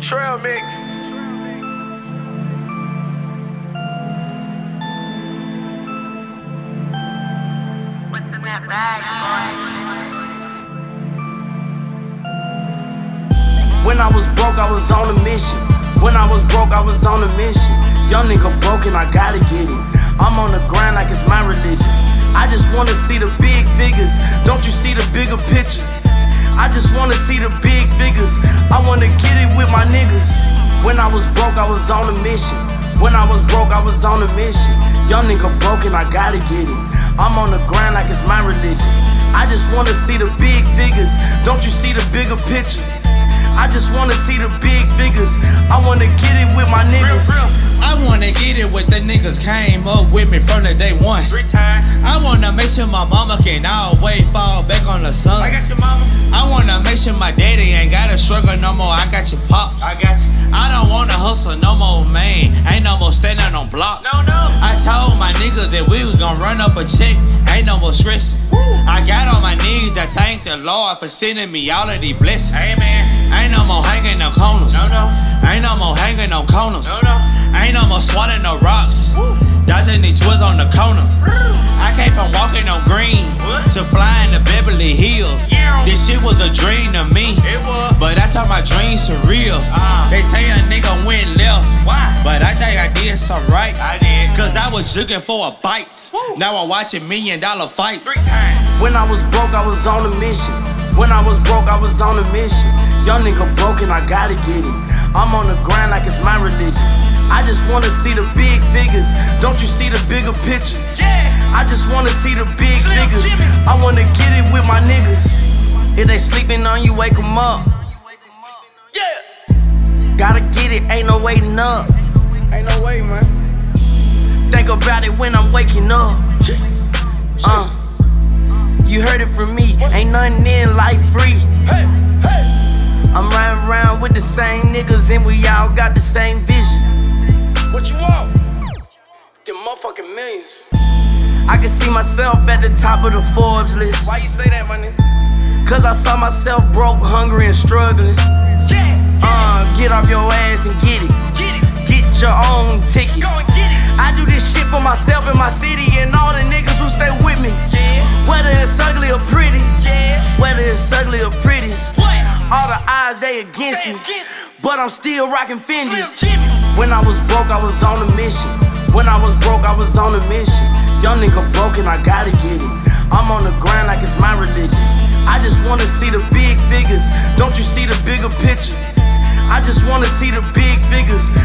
Trail mix. What's in that bag, boy? When I was broke, I was on a mission. When I was broke, I was on a mission. Young nigga broken, I gotta get it. I'm on the grind like it's my religion. I just wanna see the big figures. Don't you see the bigger picture? I just wanna see the big figures. I wanna get it with my niggas. When I was broke, I was on a mission. When I was broke, I was on a mission. Young nigga broken, I gotta get it. I'm on the grind like it's my religion. I just wanna see the big figures. Don't you see the bigger picture? I just wanna see the big figures. I wanna get it with my niggas. I wanna get it with the niggas came up with me from the day one. 3 times. I wanna make sure my mama can always fall back on the sun. I got your mama. I wanna make sure my daddy ain't gotta struggle no more. I got your pops. I got you. I don't wanna hustle no more, man. Ain't no more standing on blocks. No, no. I told my niggas that we was gonna run up a check. Ain't no more stressing. I got on my knees to thank the Lord for sending me all of these blessings. Amen. Ain't no more hanging no corners. No, no. Ain't no more hanging no corners. No, no. Ain't no more swatting no rocks. Dodging these twists on the corner. I came from walking on green What? to flying to Beverly Hills. Yeah. This shit was a dream to me, It was. but I turned my dreams to real. They say a nigga went left, Why? but I think I did something right. I did. Cause I was looking for a bite. Woo. Now I'm watching $1 million 3 fights. times. When I was broke, I was on a mission. When I was broke, I was on a mission. Young nigga broken, I gotta get it. I'm on the grind like it's my religion. I just wanna see the big figures. Don't you see the bigger picture? Yeah. I just wanna see the big Slim figures. Jimmy. I wanna get it with my niggas. If they sleeping on you, wake 'em up. Yeah. Gotta get it, ain't no waiting up. Ain't no way, man. Think about it when I'm waking up. You heard it from me. Ain't nothing in life free. Hey, hey. I'm riding around with the same niggas and we all got the same vision. What you want? Them motherfucking millions. I can see myself at the top of the Forbes list. Why you say that, my nigga? Cause I saw myself broke, hungry, and struggling. Yeah. Get off your ass and get it. Get it. Get your own ticket. Go and get it. I do this shit for myself and my city and all the niggas who stay with me. Yeah. Whether it's ugly or pretty. Yeah. Whether it's ugly or pretty. What? All the eyes, they against me. Against me. But I'm still rockin' Fendi. Slim Jimmy. When I was broke, I was on a mission. When I was broke, I was on a mission. Young nigga broken, I gotta get it. I'm on the grind like it's my religion. I just wanna see the big figures. Don't you see the bigger picture? I just wanna see the big figures.